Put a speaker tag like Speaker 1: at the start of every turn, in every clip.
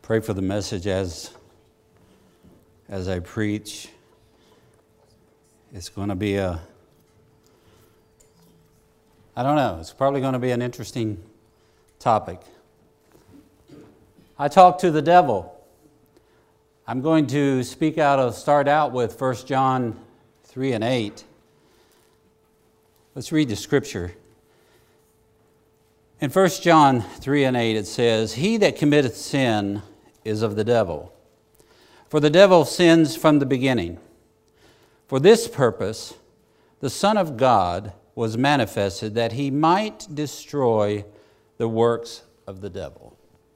Speaker 1: Pray for the message as I preach. It's going to be I don't know, it's probably going to be an interesting topic. I talk to the devil. I'm going to start out with 1 John 3 and 8. Let's read the scripture. In 1 John 3 and 8 it says, "He that committeth sin is of the devil. For the devil sins from the beginning. For this purpose the Son of God was manifested, that he might destroy the works of the devil."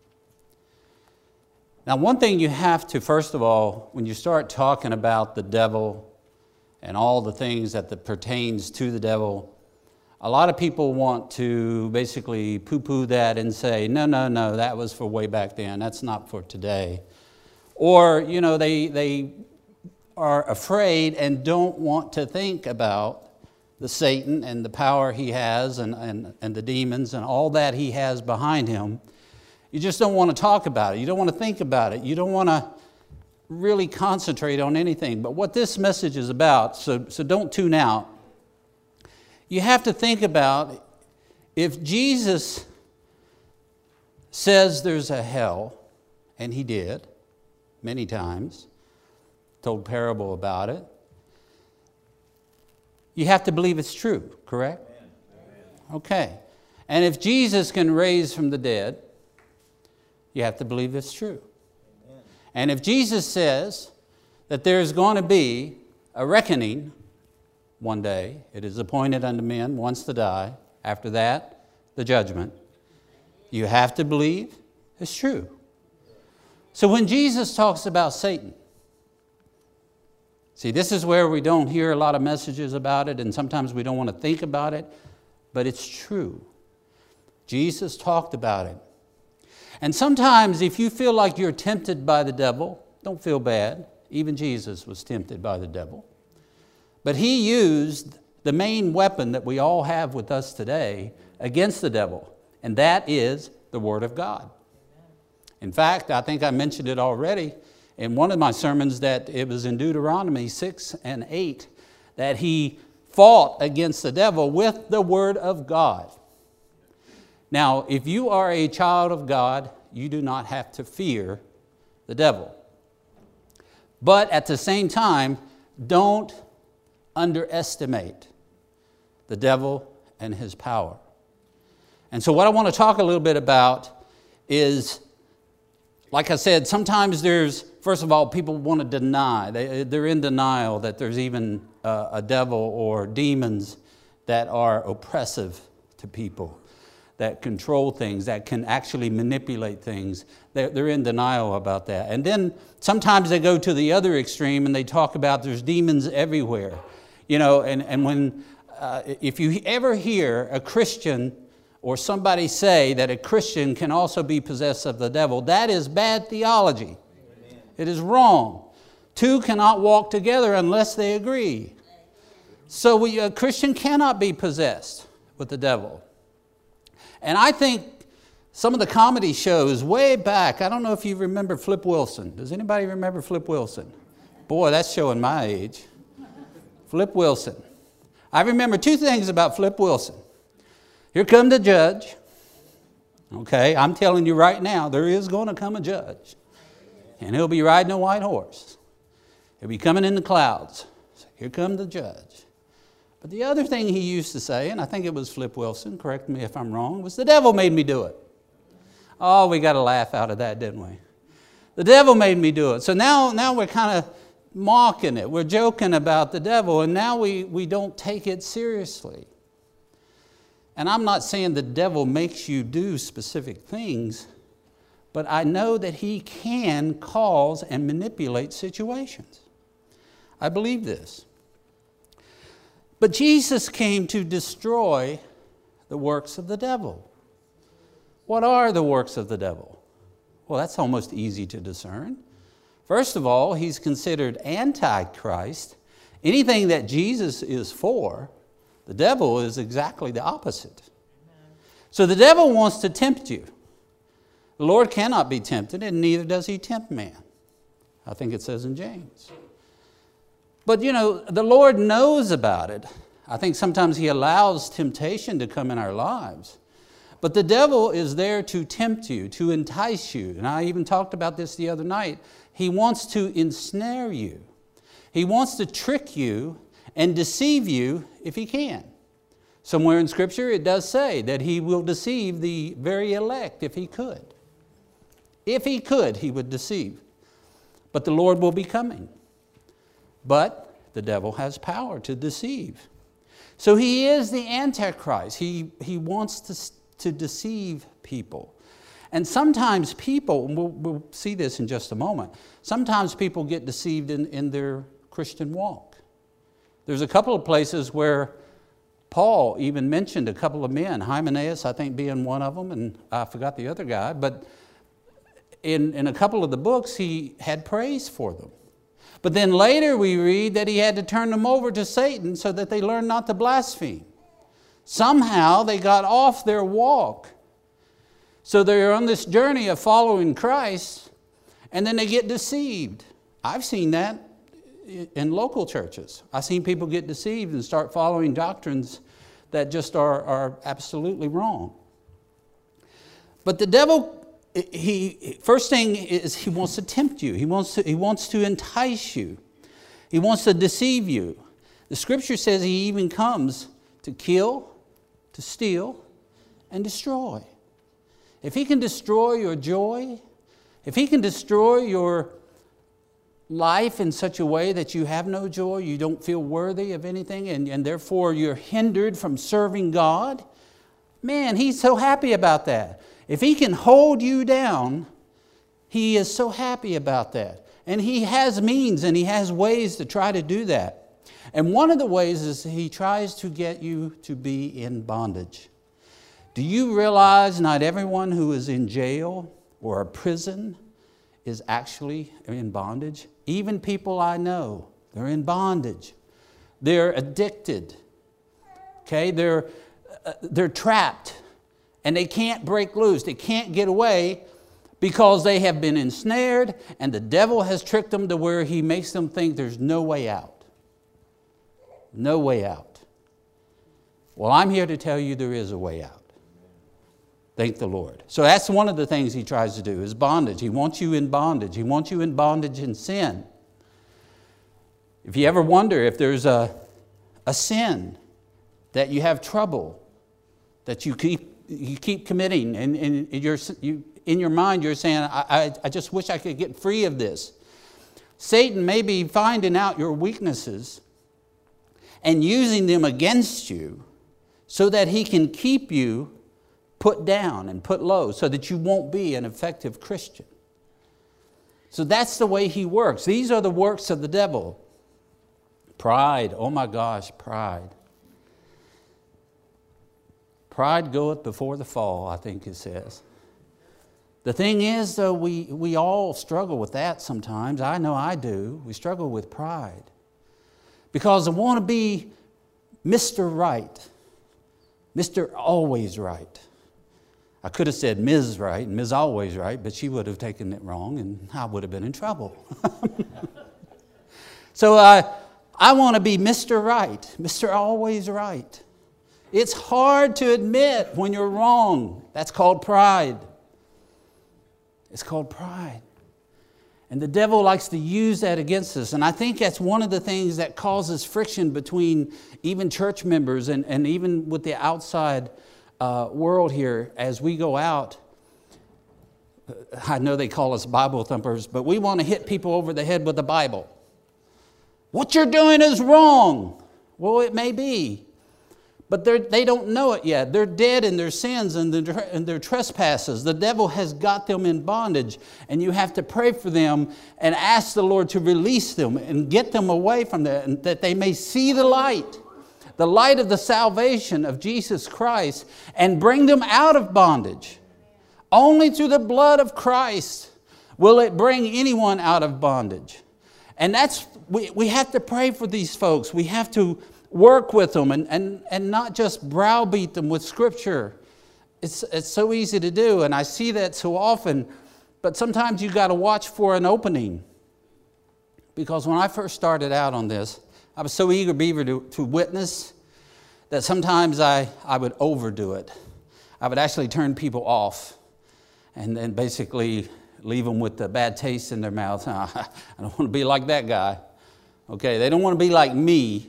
Speaker 1: Now, one thing you have to, first of all, when you start talking about the devil and all the things that pertains to the devil, a lot of people want to basically poo-poo that and say, no, that was for way back then. That's not for today. Or, they are afraid and don't want to think about the Satan and the power he has and the demons and all that he has behind him. You just don't want to talk about it. You don't want to think about it. You don't want to really concentrate on anything. But what this message is about, so don't tune out. You have to think about, if Jesus says there's a hell, and he did many times, told parable about it, you have to believe it's true, correct? Amen. Okay. And if Jesus can raise from the dead, you have to believe it's true. Amen. And if Jesus says that there's going to be a reckoning one day, it is appointed unto men once to die, after that, the judgment, you have to believe it's true. So when Jesus talks about Satan, see, this is where we don't hear a lot of messages about it, and sometimes we don't want to think about it, but it's true. Jesus talked about it. And sometimes if you feel like you're tempted by the devil, don't feel bad. Even Jesus was tempted by the devil. But he used the main weapon that we all have with us today against the devil, and that is the Word of God. In fact, I think I mentioned it already in one of my sermons, that it was in Deuteronomy 6 and 8 that he fought against the devil with the Word of God. Now, if you are a child of God, you do not have to fear the devil. But at the same time, don't underestimate the devil and his power. And so what I want to talk a little bit about is, like I said, sometimes first of all, people want to deny. They're in denial that there's even a devil or demons that are oppressive to people, that control things, that can actually manipulate things. They're in denial about that. And then sometimes they go to the other extreme and they talk about there's demons everywhere. And when if you ever hear a Christian or somebody say that a Christian can also be possessed of the devil, that is bad theology. Amen. It is wrong. Two cannot walk together unless they agree. So a Christian cannot be possessed with the devil. And I think some of the comedy shows way back, I don't know if you remember Flip Wilson. Does anybody remember Flip Wilson? Boy, that's showing my age. Flip Wilson. I remember two things about Flip Wilson. Here come the judge. Okay, I'm telling you right now, there is going to come a judge. And he'll be riding a white horse. He'll be coming in the clouds. So here come the judge. But the other thing he used to say, and I think it was Flip Wilson, correct me if I'm wrong, was the devil made me do it. Oh, we got a laugh out of that, didn't we? The devil made me do it. So now we're kind of mocking it. We're joking about the devil, and now we don't take it seriously. And I'm not saying the devil makes you do specific things, but I know that he can cause and manipulate situations. I believe this. But Jesus came to destroy the works of the devil. What are the works of the devil? Well, that's almost easy to discern. First of all, he's considered antichrist. Anything that Jesus is for, the devil is exactly the opposite. So the devil wants to tempt you. The Lord cannot be tempted, and neither does he tempt man. I think it says in James. But the Lord knows about it. I think sometimes he allows temptation to come in our lives. But the devil is there to tempt you, to entice you. And I even talked about this the other night. He wants to ensnare you. He wants to trick you and deceive you if he can. Somewhere in Scripture it does say that he will deceive the very elect if he could. If he could, he would deceive. But the Lord will be coming. But the devil has power to deceive. So he is the Antichrist. He wants to deceive people. And sometimes people, and we'll see this in just a moment, sometimes people get deceived in their Christian walk. There's a couple of places where Paul even mentioned a couple of men, Hymenaeus, I think, being one of them, and I forgot the other guy, but in a couple of the books, he had praise for them. But then later we read that he had to turn them over to Satan so that they learned not to blaspheme. Somehow they got off their walk. So they're on this journey of following Christ, and then they get deceived. I've seen that in local churches. I've seen people get deceived and start following doctrines that just are absolutely wrong. But the devil, first thing is he wants to tempt you. He wants to entice you. He wants to deceive you. The Scripture says he even comes to kill, to steal, and destroy. If he can destroy your joy, if he can destroy your life in such a way that you have no joy, you don't feel worthy of anything, and therefore you're hindered from serving God, man, he's so happy about that. If he can hold you down, he is so happy about that. And he has means and he has ways to try to do that. And one of the ways is he tries to get you to be in bondage. Do you realize not everyone who is in jail or a prison is actually in bondage? Even people I know, they're in bondage. They're addicted. Okay, they're trapped. And they can't break loose. They can't get away because they have been ensnared and the devil has tricked them to where he makes them think there's no way out. No way out. Well, I'm here to tell you there is a way out. Thank the Lord. So that's one of the things he tries to do is bondage. He wants you in bondage. He wants you in bondage in sin. If you ever wonder if there's a sin that you have trouble, that you keep committing, and in your mind you're saying, I just wish I could get free of this. Satan may be finding out your weaknesses and using them against you so that he can keep you put down and put low so that you won't be an effective Christian. So that's the way he works. These are the works of the devil. Pride, oh my gosh, pride. Pride goeth before the fall, I think it says. The thing is, though, we all struggle with that sometimes. I know I do. We struggle with pride. Because I want to be Mr. Right. Mr. Always Right. I could have said Ms. Right and Ms. Always Right, but she would have taken it wrong and I would have been in trouble. So I want to be Mr. Right, Mr. Always Right. It's hard to admit when you're wrong. That's called pride. It's called pride. And the devil likes to use that against us. And I think that's one of the things that causes friction between even church members and even with the outside world here as we go out. I know they call us Bible thumpers, but we want to hit people over the head with the Bible. What you're doing is wrong. Well, it may be. But they don't know it yet. They're dead in their sins and their trespasses. The devil has got them in bondage. And you have to pray for them and ask the Lord to release them and get them away from that, and that they may see the light of the salvation of Jesus Christ, and bring them out of bondage. Only through the blood of Christ will it bring anyone out of bondage. And we have to pray for these folks. We have to work with them and not just browbeat them with Scripture It's so easy to do, and I see that so often, but sometimes you got to watch for an opening. Because when I first started out on this, I was so eager, Beaver, to witness that sometimes I would overdo it. I would actually turn people off and then basically leave them with a bad taste in their mouth. I don't want to be like that guy. Okay, they don't want to be like me.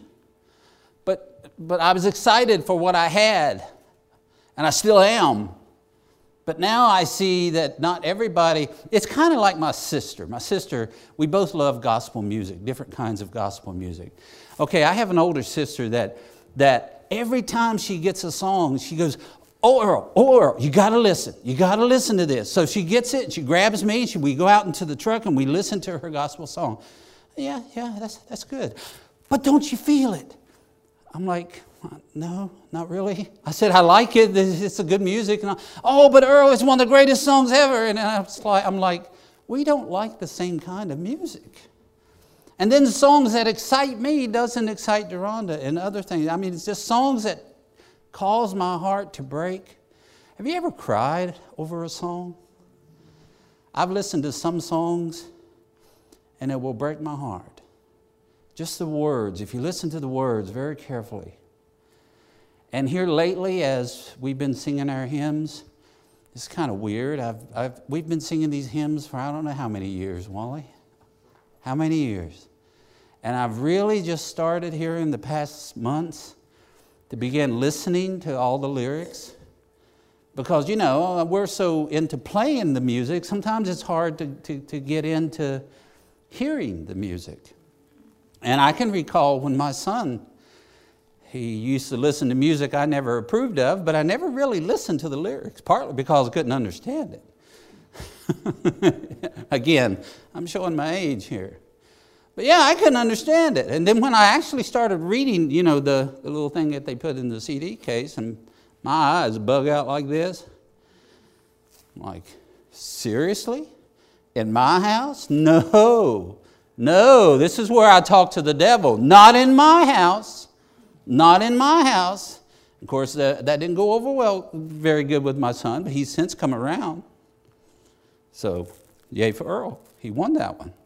Speaker 1: But I was excited for what I had, and I still am. But now I see that not everybody, it's kind of like my sister. My sister, we both love gospel music, different kinds of gospel music. Okay, I have an older sister that every time she gets a song, she goes, oh, Earl, you got to listen. You got to listen to this. So she gets it, and she grabs me, we go out into the truck, and we listen to her gospel song. Yeah, that's good. But don't you feel it? I'm like, no, not really. I said, I like it. It's a good music. And but Earl, it's one of the greatest songs ever. And I'm like, we don't like the same kind of music. And then the songs that excite me doesn't excite Deronda and other things. I mean, it's just songs that cause my heart to break. Have you ever cried over a song? I've listened to some songs, and it will break my heart. Just the words, if you listen to the words very carefully. And here lately, as we've been singing our hymns, it's kind of weird. We've been singing these hymns for I don't know how many years, Wally. How many years? And I've really just started here in the past months to begin listening to all the lyrics. Because, we're so into playing the music, sometimes it's hard to get into hearing the music. And I can recall when my son, he used to listen to music I never approved of, but I never really listened to the lyrics, partly because I couldn't understand it. Again, I'm showing my age here. But yeah, I couldn't understand it. And then when I actually started reading, the little thing that they put in the CD case, and my eyes bug out like this. I'm like, seriously? In my house? No, this is where I talk to the devil. Not in my house. Not in my house. Of course, that didn't go over very good with my son, but he's since come around. So, yay for Earl. He won that one.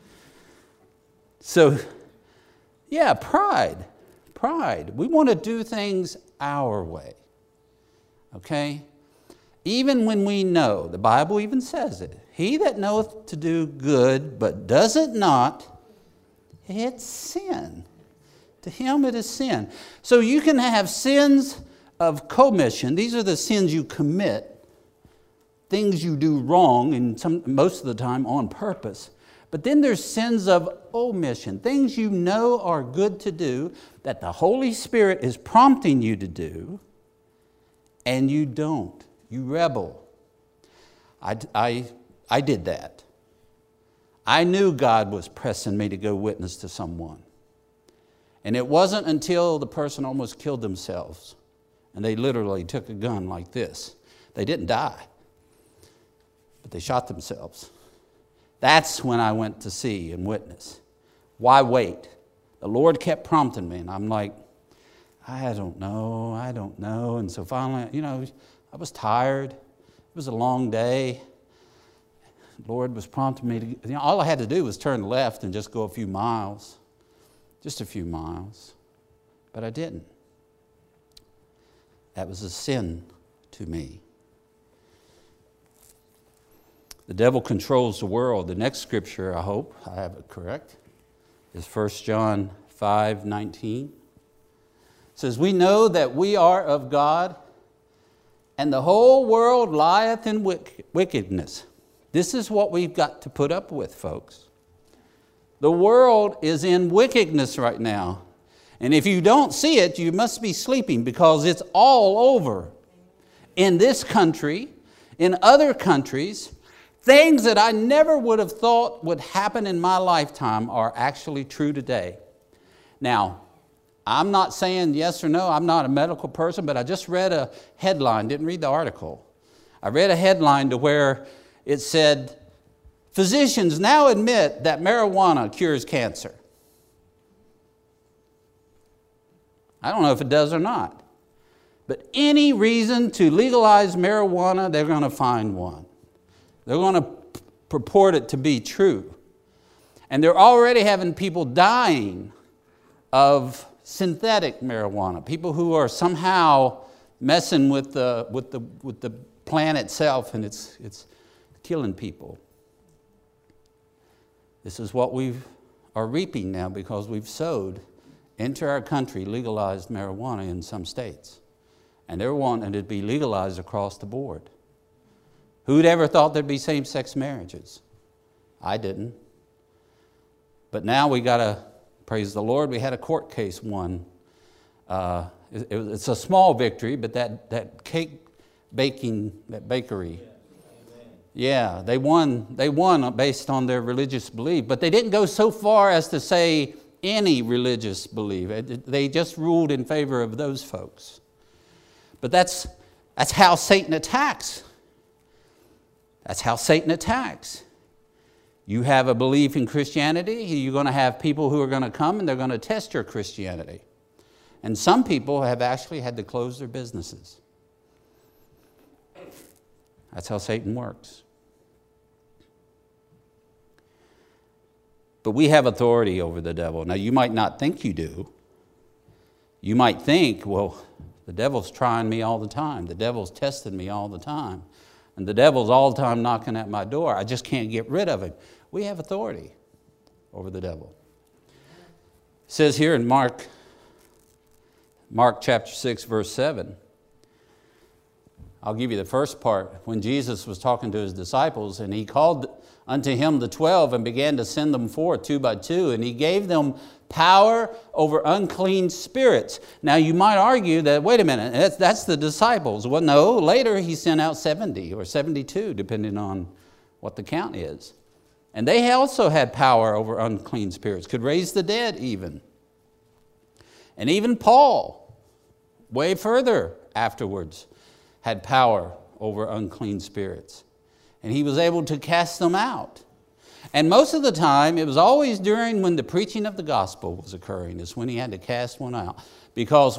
Speaker 1: So, yeah, pride. We want to do things our way. Okay? Even when we know, the Bible even says it, he that knoweth to do good, but does it not, it's sin. To him it is sin. So you can have sins of commission. These are the sins you commit, things you do wrong, and most of the time on purpose. But then there's sins of omission, things you know are good to do, that the Holy Spirit is prompting you to do, and you don't. You rebel. I did that. I knew God was pressing me to go witness to someone. And it wasn't until the person almost killed themselves, and they literally took a gun like this. They didn't die, but they shot themselves. That's when I went to see and witness. Why wait? The Lord kept prompting me, and I'm like, I don't know. And so finally, I was tired. It was a long day. The Lord was prompting me to, all I had to do was turn left and just go a few miles. Just a few miles. But I didn't. That was a sin to me. The devil controls the world. The next scripture, I hope I have it correct, is 1 John 5:19. It says, we know that we are of God, and the whole world lieth in wickedness. This is what we've got to put up with, folks. The world is in wickedness right now. And if you don't see it, you must be sleeping, because it's all over. In this country, in other countries, things that I never would have thought would happen in my lifetime are actually true today. Now, I'm not saying yes or no. I'm not a medical person, but I just read a headline, didn't read the article. I read a headline to where it said, physicians now admit that marijuana cures cancer. I don't know if it does or not. But any reason to legalize marijuana, they're going to find one. They're going to purport it to be true. And they're already having people dying of synthetic marijuana, people who are somehow messing with the plant itself, and it's killing people. This is what we are reaping now because we've sowed into our country legalized marijuana in some states. And they're wanting it to be legalized across the board. Who'd ever thought there'd be same-sex marriages? I didn't. But now we got to, praise the Lord, we had a court case won. It's a small victory, but that cake baking, that bakery, yeah, they won based on their religious belief. But they didn't go so far as to say any religious belief. They just ruled in favor of those folks. But that's how Satan attacks. That's how Satan attacks. You have a belief in Christianity, you're going to have people who are going to come and they're going to test your Christianity. And some people have actually had to close their businesses. That's how Satan works. But we have authority over the devil. Now, you might not think you do. You might think, well, the devil's trying me all the time. The devil's testing me all the time. And the devil's all the time knocking at my door. I just can't get rid of him. We have authority over the devil. It says here in Mark chapter 6, verse 7. I'll give you the first part. When Jesus was talking to his disciples, and he called unto him the 12 and began to send them forth 2 by 2, and he gave them power over unclean spirits. Now you might argue that, wait a minute, that's the disciples. Well, no, later he sent out 70 or 72, depending on what the count is. And they also had power over unclean spirits, could raise the dead even. And even Paul, way further afterwards, had power over unclean spirits. And he was able to cast them out. And most of the time, it was always during when the preaching of the gospel was occurring, is when he had to cast one out. Because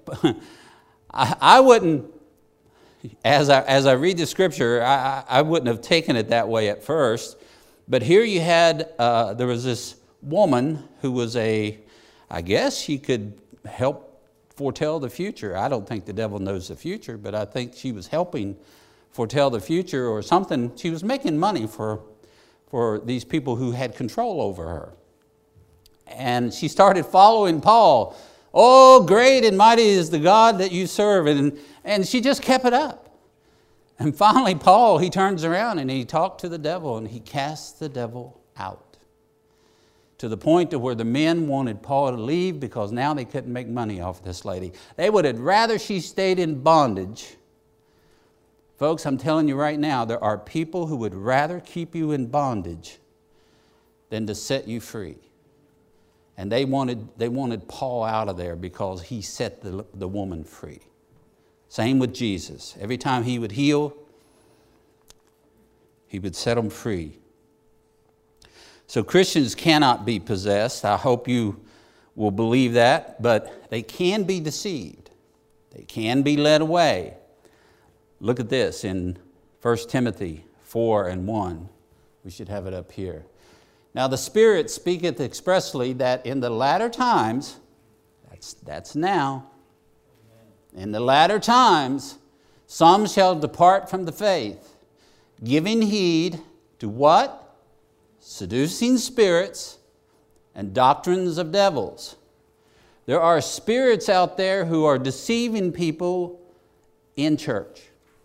Speaker 1: I wouldn't, as I read the scripture, I wouldn't have taken it that way at first. But here you had, there was this woman who was I guess she could help foretell the future. I don't think the devil knows the future, but I think she was helping foretell the future or something. She was making money for these people who had control over her. And she started following Paul. Oh, great and mighty is the God that you serve. And she just kept it up. And finally, Paul, he turns around and he talked to the devil and he cast the devil out. To the point to where the men wanted Paul to leave because now they couldn't make money off this lady. They would have rather she stayed in bondage. Folks, I'm telling you right now, there are people who would rather keep you in bondage than to set you free. And they wanted Paul out of there because he set the woman free. Same with Jesus. Every time he would heal, he would set them free. So Christians cannot be possessed. I hope you will believe that, but they can be deceived. They can be led away. Look at this in 1 Timothy 4:1. We should have it up here. Now the Spirit speaketh expressly that in the latter times, that's now, in the latter times, some shall depart from the faith, giving heed to what? Seducing spirits and doctrines of devils. There are spirits out there who are deceiving people in church.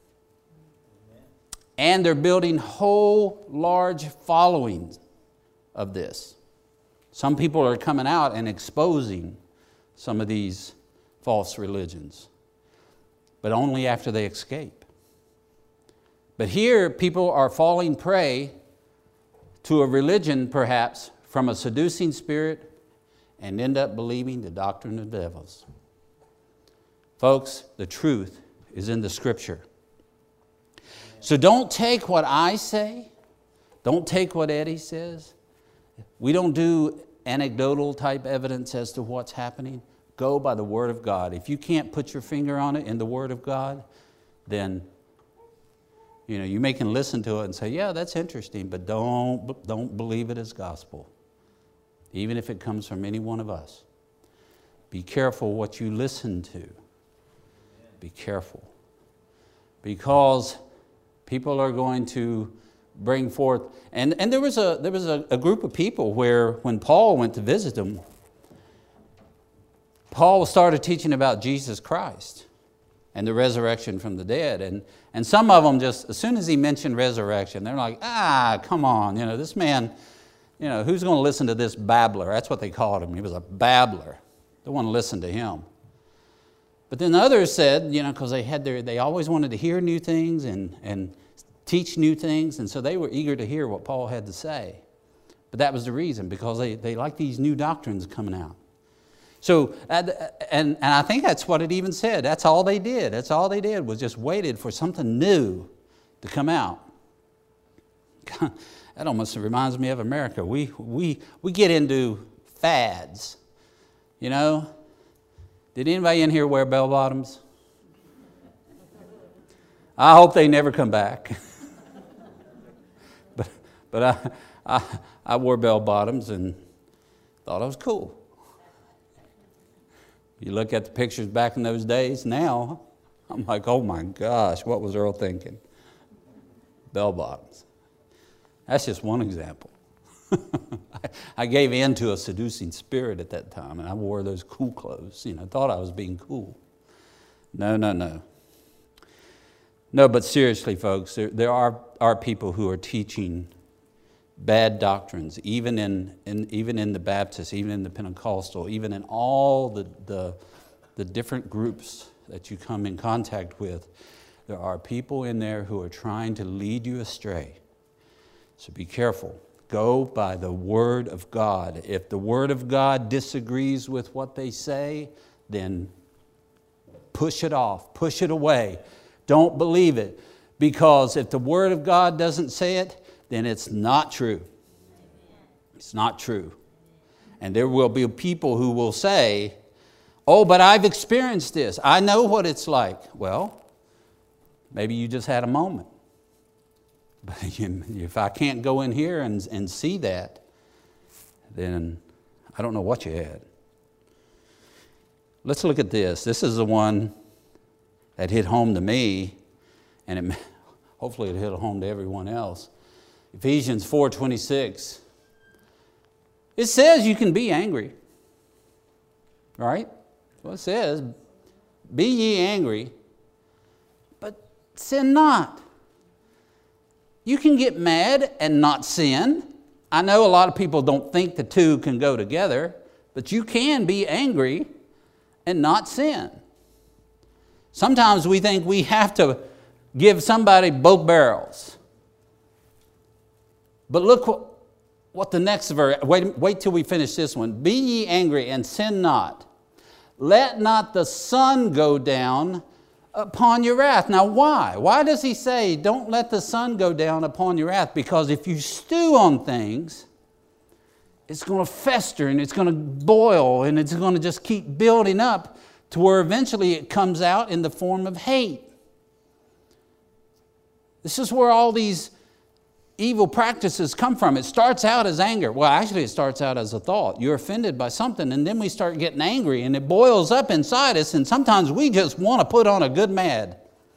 Speaker 1: And they're building whole large followings of this. Some people are coming out and exposing some of these false religions, but only after they escape. But here, people are falling prey to a religion, perhaps, from a seducing spirit and end up believing the doctrine of devils. Folks, the truth is in the Scripture. So don't take what I say. Don't take what Eddie says. We don't do anecdotal type evidence as to what's happening. Go by the Word of God. If you can't put your finger on it in the Word of God, then you may can listen to it and say, yeah, that's interesting, but don't believe it as gospel, even if it comes from any one of us. Be careful what you listen to. Be careful. Because people are going to bring forth, and there was a group of people where when Paul went to visit them, Paul started teaching about Jesus Christ and the resurrection from the dead. And some of them just, as soon as he mentioned resurrection, they're like, come on, this man, who's going to listen to this babbler? That's what they called him. He was a babbler. They want to listen to him. But then others said, because they always wanted to hear new things and teach new things, and so they were eager to hear what Paul had to say. But that was the reason, because they like these new doctrines coming out. So, and I think that's what it even said. That's all they did. That's all they did was just waited for something new to come out. That almost reminds me of America. We get into fads, Did anybody in here wear bell bottoms? I hope they never come back. but I wore bell bottoms and thought I was cool. You look at the pictures back in those days now, I'm like, oh my gosh, what was Earl thinking? Bell bottoms. That's just one example. I gave in to a seducing spirit at that time, and I wore those cool clothes, thought I was being cool. No. No, but seriously, folks, there are people who are teaching bad doctrines, even in the Baptist, even in the Pentecostal, even in all the different groups that you come in contact with. There are people in there who are trying to lead you astray. So be careful. Go by the Word of God. If the Word of God disagrees with what they say, then push it off, push it away. Don't believe it. Because if the Word of God doesn't say it, then it's not true. It's not true. And there will be people who will say, oh, but I've experienced this. I know what it's like. Well, maybe you just had a moment. But if I can't go in here and see that, then I don't know what you had. Let's look at this. This is the one that hit home to me, and hopefully it hit home to everyone else. Ephesians 4:26. It says you can be angry. Right? Well, it says, be ye angry, but sin not. You can get mad and not sin. I know a lot of people don't think the two can go together, but you can be angry and not sin. Sometimes we think we have to give somebody both barrels. But look what the next verse, wait till we finish this one. Be ye angry and sin not. Let not the sun go down upon your wrath. Now why? Why does he say don't let the sun go down upon your wrath? Because if you stew on things, it's going to fester and it's going to boil and it's going to just keep building up to where eventually it comes out in the form of hate. This is where all these evil practices come from. It starts out as anger. Well, actually it starts out as a thought. You're offended by something and then we start getting angry and it boils up inside us, and sometimes we just want to put on a good mad.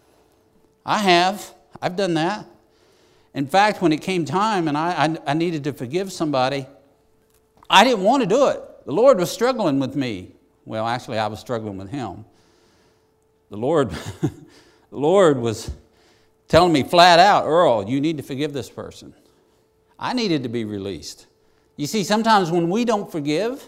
Speaker 1: I've done that. In fact, when it came time and I needed to forgive somebody, I didn't want to do it. The Lord was struggling with me. Well, actually I was struggling with Him. The Lord was telling me flat out, Earl, you need to forgive this person. I needed to be released. You see, sometimes when we don't forgive,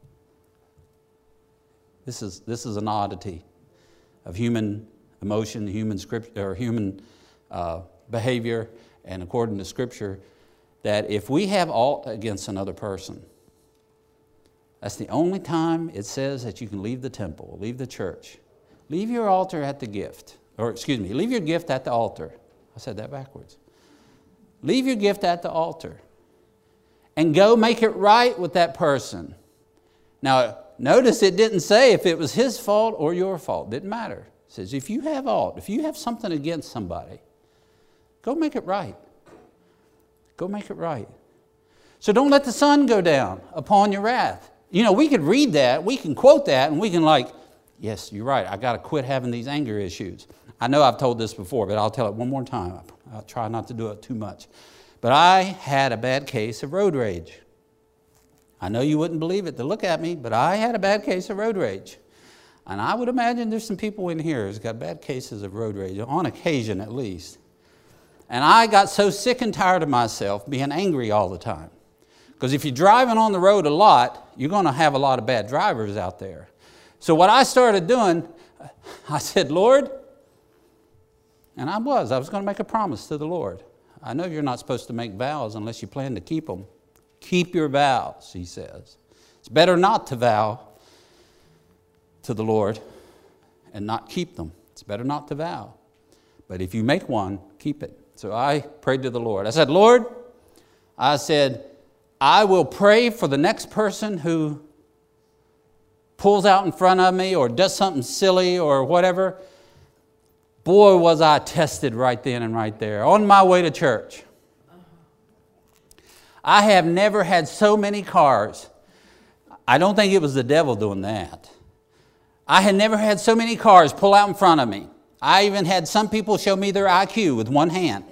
Speaker 1: this is an oddity of human emotion, human scripture, or human behavior, and according to Scripture, that if we have aught against another person, that's the only time it says that you can leave the temple, leave the church. Leave your altar at the gift. Leave your gift at the altar. I said that backwards. Leave your gift at the altar and go make it right with that person. Now, Notice it didn't say if it was his fault or your fault. Didn't matter. It says if you have aught, if you have something against somebody, go make it right. Go make it right. So don't let the sun go down upon your wrath. You know, we could read that, we can quote that, and we can like, yes, you're right, I got to quit having these anger issues. I know I've told this before, but I'll tell it one more time. I'll try not to do it too much. But I had a bad case of road rage. I know you wouldn't believe it to look at me, but I had a bad case of road rage. And I would imagine there's some people in here who's got bad cases of road rage, on occasion at least. And I got so sick and tired of myself being angry all the time. Because if you're driving on the road a lot, you're going to have a lot of bad drivers out there. So what I started doing, I said, Lord, and I was going to make a promise to the Lord. I know you're not supposed to make vows unless you plan to keep them. Keep your vows, he says. It's better not to vow to the Lord and not keep them. It's better not to vow. But if you make one, keep it. So I prayed to the Lord. I said, Lord, I will pray for the next person who pulls out in front of me or does something silly or whatever. Boy, was I tested right then and right there on my way to church. I have never had so many cars. I don't think it was the devil doing that. I had never had so many cars pull out in front of me. I even had some people show me their IQ with one hand.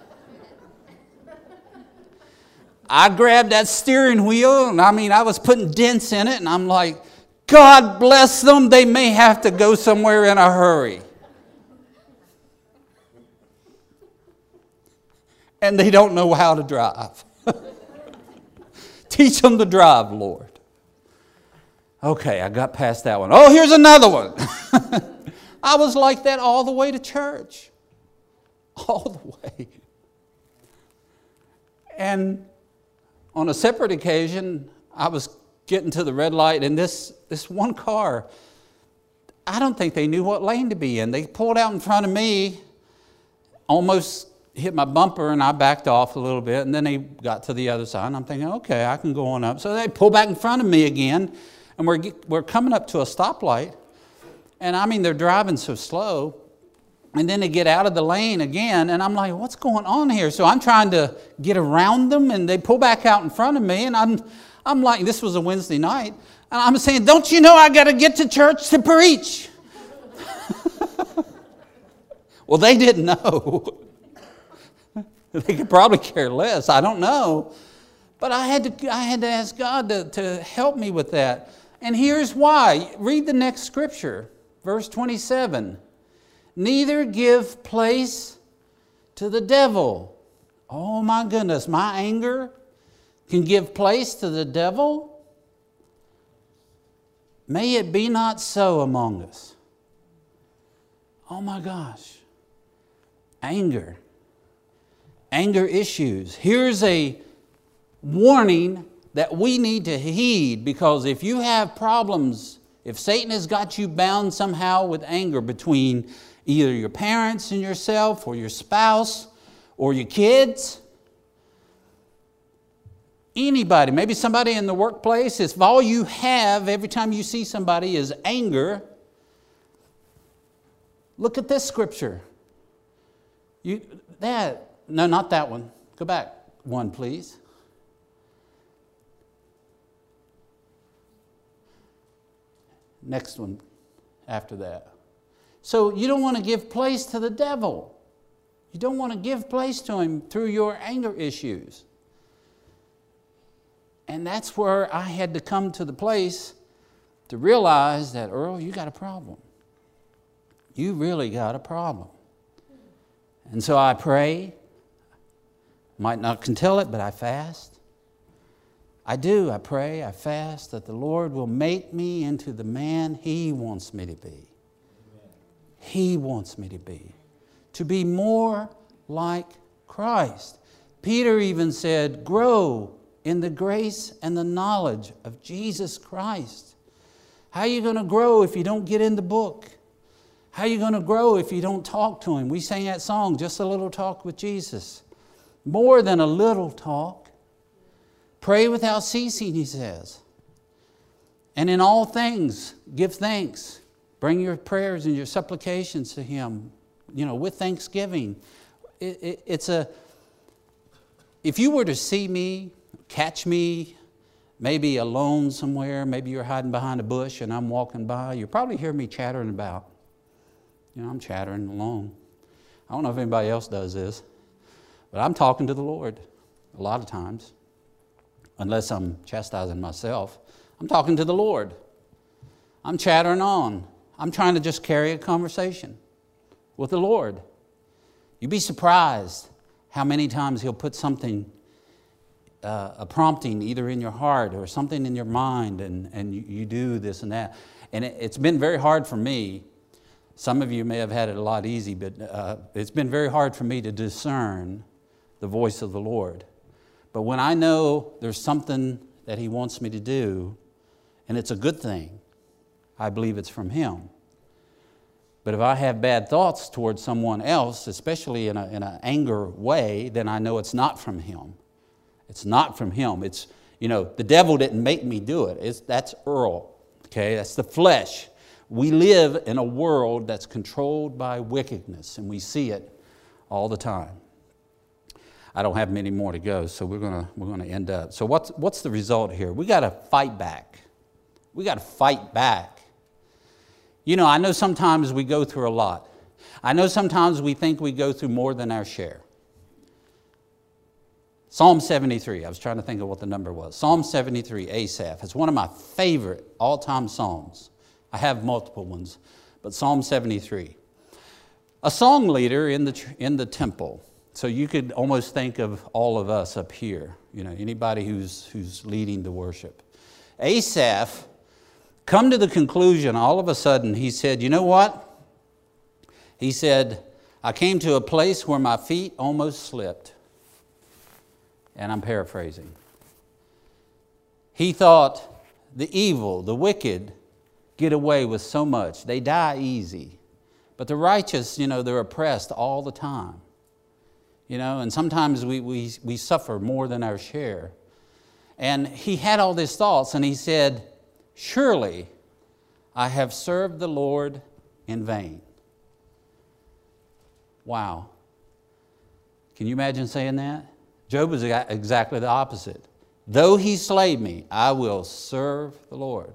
Speaker 1: I grabbed that steering wheel, and I was putting dents in it, and I'm like, God bless them, they may have to go somewhere in a hurry. And they don't know how to drive. Teach them to drive, Lord. Okay, I got past that one. Oh, here's another one. I was like that all the way to church. All the way. And on a separate occasion, I was getting to the red light, and this one car, I don't think they knew what lane to be in. They pulled out in front of me, almost hit my bumper, and I backed off a little bit, and then they got to the other side, and I'm thinking, okay, I can go on up. So they pull back in front of me again, and we're coming up to a stoplight, and they're driving so slow, and then they get out of the lane again, and I'm like, what's going on here? So I'm trying to get around them, and they pull back out in front of me, and I'm like, this was a Wednesday night, and I'm saying, don't you know I got to get to church to preach? Well, they didn't know. They could probably care less. I don't know. But I had to ask God to help me with that. And here's why. Read the next scripture, verse 27. Neither give place to the devil. Oh my goodness, my anger can give place to the devil? May it be not so among us. Oh my gosh. Anger issues. Here's a warning that we need to heed, because if you have problems, if Satan has got you bound somehow with anger between either your parents and yourself, or your spouse, or your kids, anybody, maybe somebody in the workplace, if all you have every time you see somebody is anger, look at this scripture. No, not that one. Go back one, please. Next one after that. So you don't want to give place to the devil. You don't want to give place to him through your anger issues. And that's where I had to come to the place to realize that, Earl, you got a problem. You really got a problem. And so I pray. Might not can tell it, but I fast. I do. I pray. I fast that the Lord will make me into the man He wants me to be. Amen. He wants me to be more like Christ. Peter even said, grow in the grace and the knowledge of Jesus Christ. How are you going to grow if you don't get in the book? How are you going to grow if you don't talk to Him? We sang that song, Just a Little Talk with Jesus. More than a little talk. Pray without ceasing, he says. And in all things, give thanks. Bring your prayers and your supplications to Him, with thanksgiving. If you were to see me, catch me, maybe alone somewhere, maybe you're hiding behind a bush and I'm walking by, you'll probably hear me chattering about. I'm chattering alone. I don't know if anybody else does this, but I'm talking to the Lord a lot of times, unless I'm chastising myself. I'm talking to the Lord. I'm chattering on. I'm trying to just carry a conversation with the Lord. You'd be surprised how many times He'll put something, a prompting either in your heart or something in your mind, and you do this and that. And it's been very hard for me. Some of you may have had it a lot easy, but it's been very hard for me to discern the voice of the Lord. But when I know there's something that He wants me to do, and it's a good thing, I believe it's from Him. But if I have bad thoughts towards someone else, especially in an anger way, then I know it's not from Him. It's not from Him. It's, the devil didn't make me do it. That's Earl, okay? That's the flesh. We live in a world that's controlled by wickedness, and we see it all the time. I don't have many more to go, so we're gonna end up. So what's the result here? We got to fight back. We got to fight back. I know sometimes we go through a lot. I know sometimes we think we go through more than our share. Psalm 73, I was trying to think of what the number was. Psalm 73, Asaph. It's one of my favorite all-time psalms. I have multiple ones, but Psalm 73. A song leader in the temple. So you could almost think of all of us up here, anybody who's leading the worship. Asaph come to the conclusion, all of a sudden, he said, you know what? He said, I came to a place where my feet almost slipped. And I'm paraphrasing. He thought the evil, the wicked, get away with so much. They die easy. But the righteous, they're oppressed all the time. And sometimes we suffer more than our share. And he had all these thoughts, and he said, surely I have served the Lord in vain. Wow. Can you imagine saying that? Job was exactly the opposite. Though he slay me, I will serve the Lord.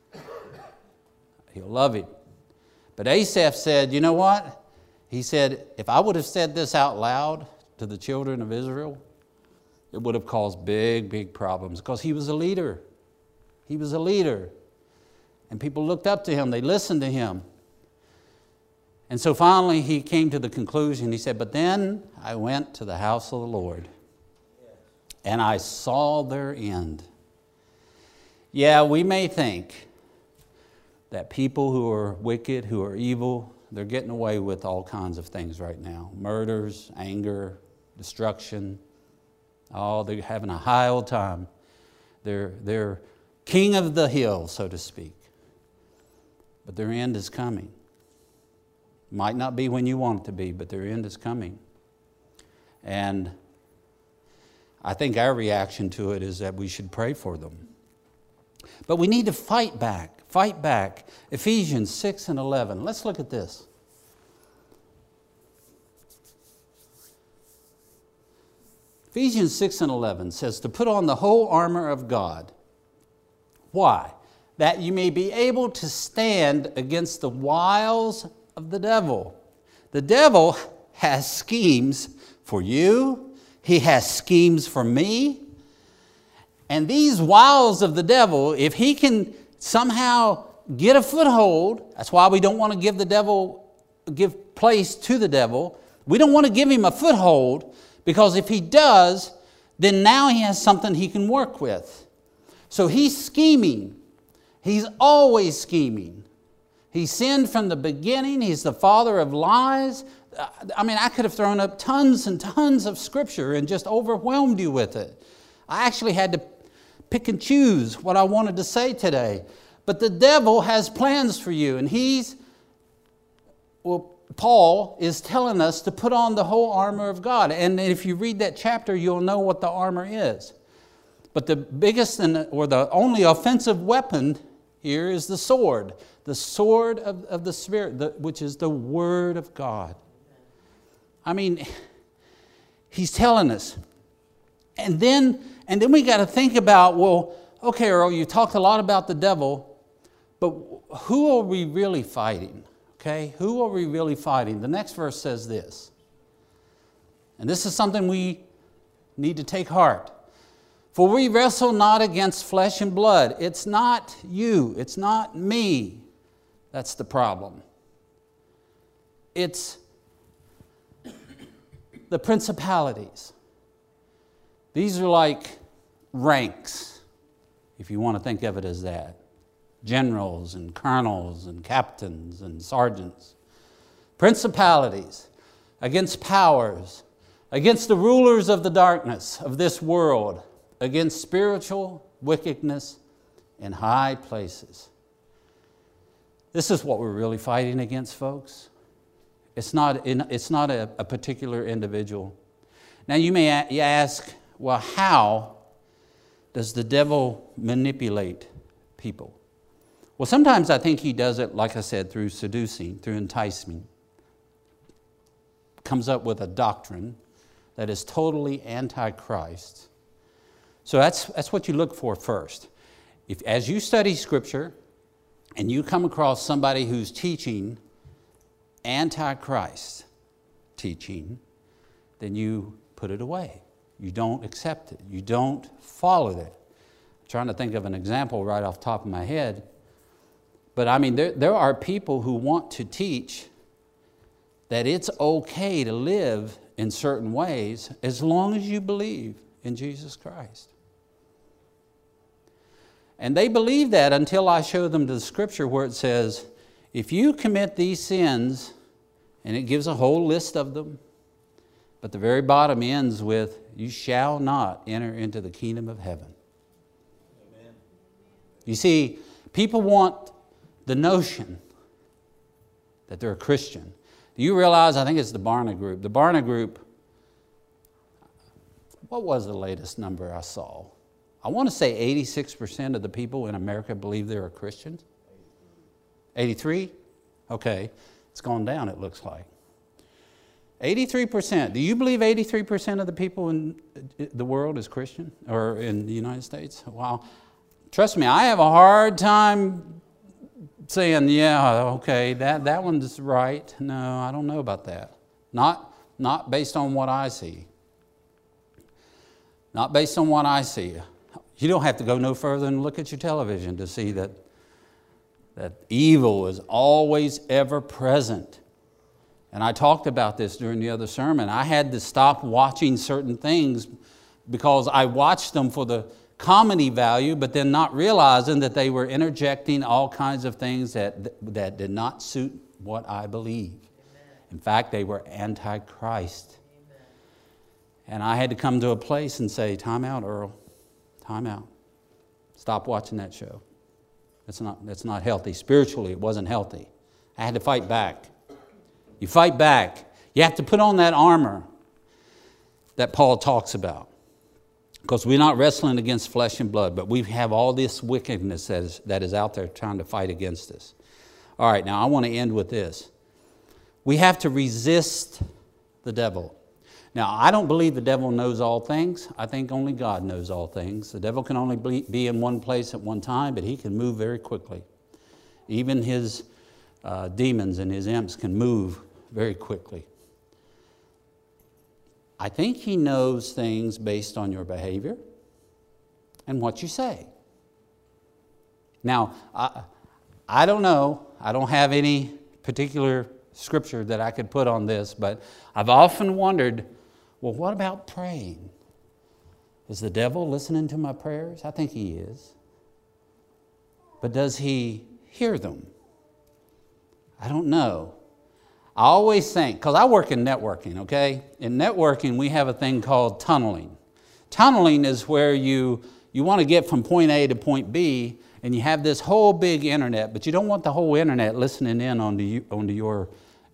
Speaker 1: He'll love Him. But Asaph said, you know what? He said, if I would have said this out loud to the children of Israel, it would have caused big, big problems, because he was a leader. He was a leader. And people looked up to him. They listened to him. And so finally he came to the conclusion. He said, but then I went to the house of the Lord, and I saw their end. Yeah, we may think that people who are wicked, who are evil, they're getting away with all kinds of things right now. Murders, anger, destruction. Oh, they're having a high old time. They're king of the hill, so to speak. But their end is coming. Might not be when you want it to be, but their end is coming. And I think our reaction to it is that we should pray for them. But we need to fight back. Fight back. Ephesians 6 and 11. Let's look at this. Ephesians 6 and 11 says to put on the whole armor of God. Why? That you may be able to stand against the wiles of the devil. The devil has schemes for you. He has schemes for me. And these wiles of the devil, if he can somehow get a foothold, that's why we don't want to give place to the devil. We don't want to give him a foothold, because if he does, then now he has something he can work with. So he's scheming. He's always scheming. He sinned from the beginning. He's the father of lies. I could have thrown up tons and tons of scripture and just overwhelmed you with it. I actually had to pick and choose what I wanted to say today. But the devil has plans for you, and Paul is telling us to put on the whole armor of God. And if you read that chapter, you'll know what the armor is. But the biggest or the only offensive weapon here is the sword of the Spirit, which is the Word of God. I mean, he's telling us. And then we got to think about, well, okay, Earl, you talked a lot about the devil, but who are we really fighting? Okay, who are we really fighting? The next verse says this. And this is something we need to take heart. For we wrestle not against flesh and blood. It's not you. It's not me. That's the problem. It's the principalities. These are like ranks, if you want to think of it as that. Generals and colonels and captains and sergeants. Principalities against powers, against the rulers of the darkness of this world, against spiritual wickedness in high places. This is what we're really fighting against, folks. It's not a particular individual. Now you may ask, well, how does the devil manipulate people? Well, sometimes I think he does it, like I said, through seducing, through enticing. Comes up with a doctrine that is totally anti-Christ. So that's what you look for first. As you study Scripture and you come across somebody who's teaching anti-Christ teaching, then you put it away. You don't accept it. You don't follow it. I'm trying to think of an example right off the top of my head. But I mean, there are people who want to teach that it's okay to live in certain ways as long as you believe in Jesus Christ. And they believe that until I show them the Scripture where it says, if you commit these sins, and it gives a whole list of them, but the very bottom ends with, you shall not enter into the kingdom of heaven. Amen. You see, people want the notion that they're a Christian. Do you realize, I think it's the Barna Group. The Barna Group, what was the latest number I saw? I want to say 86% of the people in America believe they're a Christian. 83? Okay, it's gone down, it looks like. 83%. Do you believe 83% of the people in the world is Christian, or in the United States? Wow. Trust me, I have a hard time saying, yeah, okay, that one's right. No, I don't know about that. Not based on what I see. Not based on what I see. You don't have to go no further than look at your television to see that evil is always ever present. And I talked about this during the other sermon. I had to stop watching certain things because I watched them for the comedy value, but then not realizing that they were interjecting all kinds of things that did not suit what I believe. Amen. In fact, they were anti-Christ. Amen. And I had to come to a place and say, time out, Earl. Time out. Stop watching that show. That's not healthy. Spiritually, it wasn't healthy. I had to fight back. You fight back. You have to put on that armor that Paul talks about. Because we're not wrestling against flesh and blood, but we have all this wickedness that is out there trying to fight against us. All right, now I want to end with this. We have to resist the devil. Now, I don't believe the devil knows all things. I think only God knows all things. The devil can only be in one place at one time, but he can move very quickly. Even his demons and his imps can move very quickly. I think he knows things based on your behavior and what you say. Now, I don't know. I don't have any particular scripture that I could put on this, but I've often wondered, well, what about praying? Is the devil listening to my prayers? I think he is. But does he hear them? I don't know. I always think, because I work in networking, okay? In networking, we have a thing called tunneling. Tunneling is where you want to get from point A to point B, and you have this whole big internet, but you don't want the whole internet listening in onto your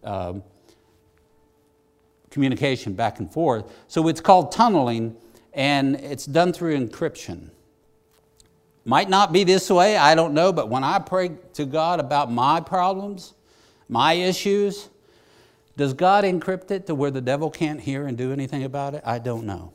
Speaker 1: communication back and forth. So it's called tunneling, and it's done through encryption. Might not be this way, I don't know, but when I pray to God about my problems, my issues, does God encrypt it to where the devil can't hear and do anything about it? I don't know.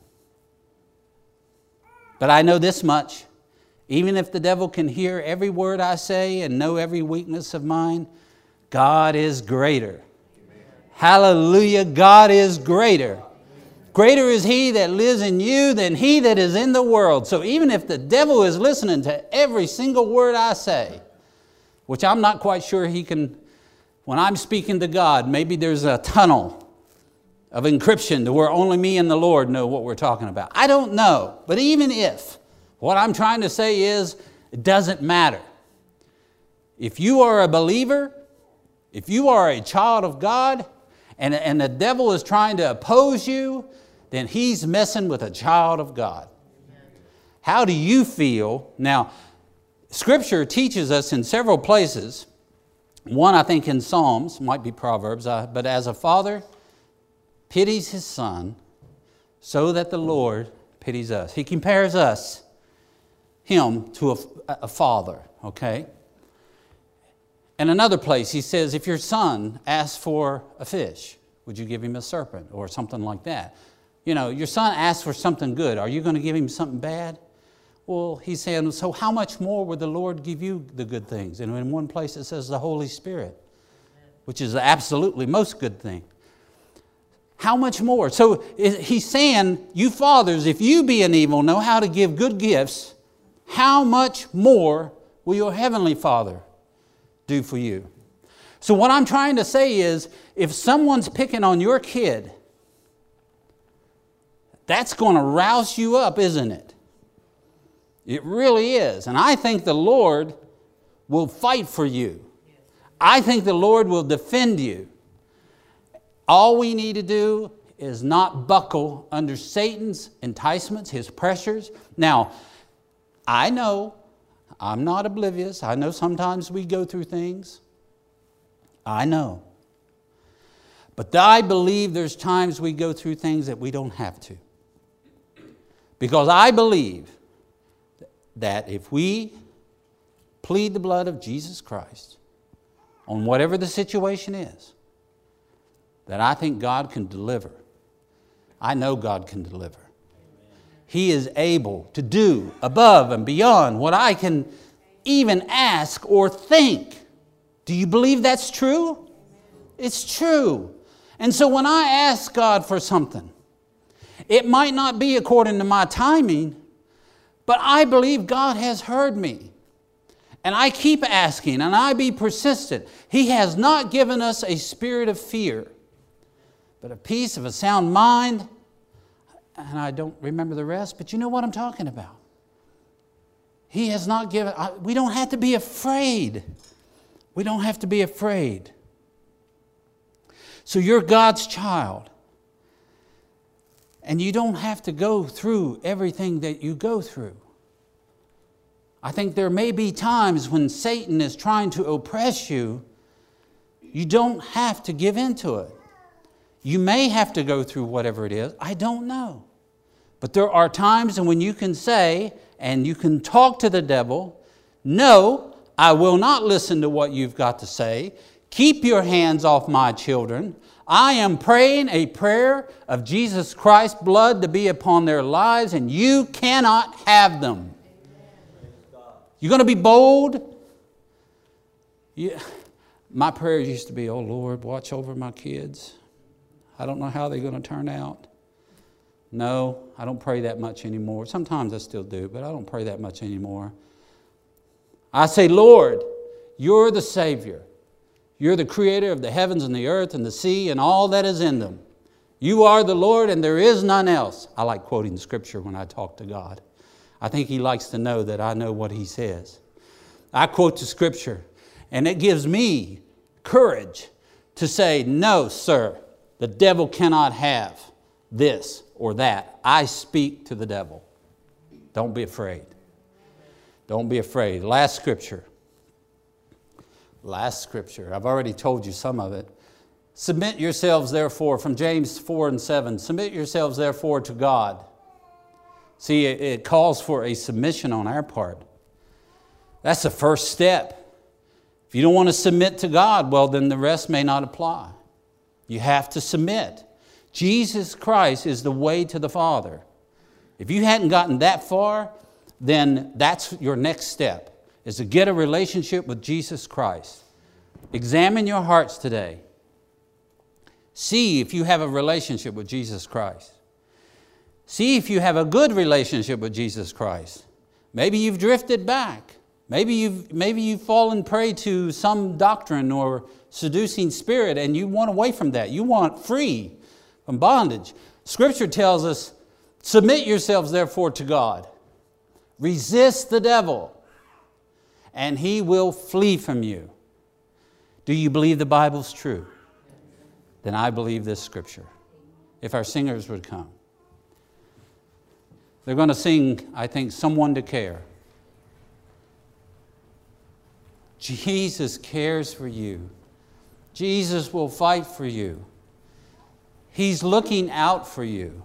Speaker 1: But I know this much. Even if the devil can hear every word I say and know every weakness of mine, God is greater. Amen. Hallelujah, God is greater. Greater is He that lives in you than he that is in the world. So even if the devil is listening to every single word I say, which I'm not quite sure he can, when I'm speaking to God, maybe there's a tunnel of encryption to where only me and the Lord know what we're talking about. I don't know. But even if, what I'm trying to say is, it doesn't matter. If you are a believer, if you are a child of God, and the devil is trying to oppose you, then he's messing with a child of God. How do you feel? Now, Scripture teaches us in several places. One, I think in Psalms, might be Proverbs, but as a father pities his son, so that the Lord pities us. He compares us, him, to a father, okay? And another place, he says, if your son asks for a fish, would you give him a serpent or something like that? You know, your son asks for something good. Are you going to give him something bad? Well, he's saying, so how much more would the Lord give you the good things? And in one place it says the Holy Spirit, which is the absolutely most good thing. How much more? So he's saying, you fathers, if you being evil know how to give good gifts, how much more will your heavenly Father do for you? So what I'm trying to say is, if someone's picking on your kid, that's going to rouse you up, isn't it? It really is. And I think the Lord will fight for you. I think the Lord will defend you. All we need to do is not buckle under Satan's enticements, his pressures. Now, I know, I'm not oblivious. I know sometimes we go through things. I know. But I believe there's times we go through things that we don't have to. Because I believe that if we plead the blood of Jesus Christ on whatever the situation is, that I think God can deliver. I know God can deliver. He is able to do above and beyond what I can even ask or think. Do you believe that's true? It's true. And so when I ask God for something, it might not be according to my timing, but I believe God has heard me. And I keep asking, and I be persistent. He has not given us a spirit of fear, but a peace, of a sound mind. And I don't remember the rest, but you know what I'm talking about. He has not given, we don't have to be afraid. We don't have to be afraid. So you're God's child. And you don't have to go through everything that you go through. I think there may be times when Satan is trying to oppress you. You don't have to give in to it. You may have to go through whatever it is. I don't know. But there are times when you can say, and you can talk to the devil, no, I will not listen to what you've got to say. Keep your hands off my children. I am praying a prayer of Jesus Christ's blood to be upon their lives, and you cannot have them. You're going to be bold? Yeah. My prayer used to be, oh Lord, watch over my kids. I don't know how they're going to turn out. No, I don't pray that much anymore. Sometimes I still do, but I don't pray that much anymore. I say, Lord, you're the Savior. You're the creator of the heavens and the earth and the sea and all that is in them. You are the Lord and there is none else. I like quoting Scripture when I talk to God. I think He likes to know that I know what He says. I quote the Scripture and it gives me courage to say, no, sir, the devil cannot have this or that. I speak to the devil. Don't be afraid. Don't be afraid. Last scripture. I've already told you some of it. Submit yourselves therefore, from James 4:7. Submit yourselves therefore to God. See, it calls for a submission on our part. That's the first step. If you don't want to submit to God, well, then the rest may not apply. You have to submit. Jesus Christ is the way to the Father. If you hadn't gotten that far, then that's your next step, is to get a relationship with Jesus Christ. Examine your hearts today. See if you have a relationship with Jesus Christ. See if you have a good relationship with Jesus Christ. Maybe you've drifted back. Maybe you've fallen prey to some doctrine or seducing spirit and you want away from that. You want free from bondage. Scripture tells us, submit yourselves therefore to God. Resist the devil and he will flee from you. Do you believe the Bible's true? Then I believe this scripture. If our singers would come. They're going to sing, I think, Someone to Care. Jesus cares for you. Jesus will fight for you. He's looking out for you.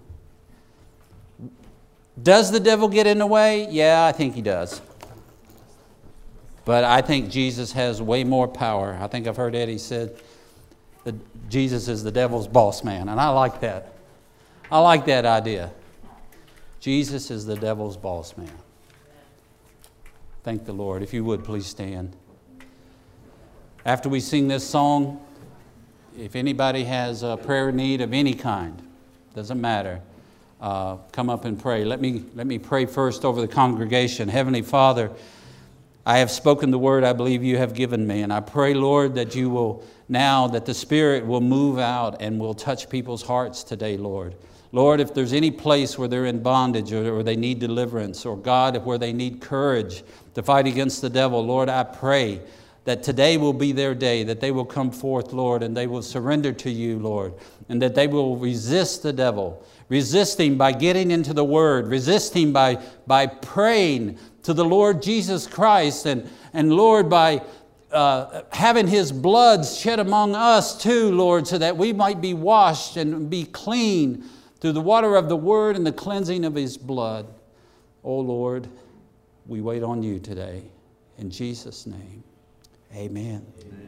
Speaker 1: Does the devil get in the way? Yeah, I think he does. But I think Jesus has way more power. I think I've heard Eddie said that Jesus is the devil's boss man, and I like that. I like that idea. Jesus is the devil's boss man. Thank the Lord. If you would, please stand. After we sing this song, if anybody has a prayer need of any kind, doesn't matter, come up and pray. Let me pray first over the congregation. Heavenly Father, I have spoken the word I believe you have given me, and I pray, Lord, that you will now, that the Spirit will move out and will touch people's hearts today, Lord. Lord, if there's any place where they're in bondage or they need deliverance, or God, where they need courage to fight against the devil, Lord, I pray that today will be their day, that they will come forth, Lord, and they will surrender to you, Lord, and that they will resist the devil, resisting by getting into the Word, resisting by praying to the Lord Jesus Christ, and Lord, by having His blood shed among us too, Lord, so that we might be washed and be clean through the water of the Word and the cleansing of His blood. Oh Lord, we wait on you today. In Jesus' name, amen.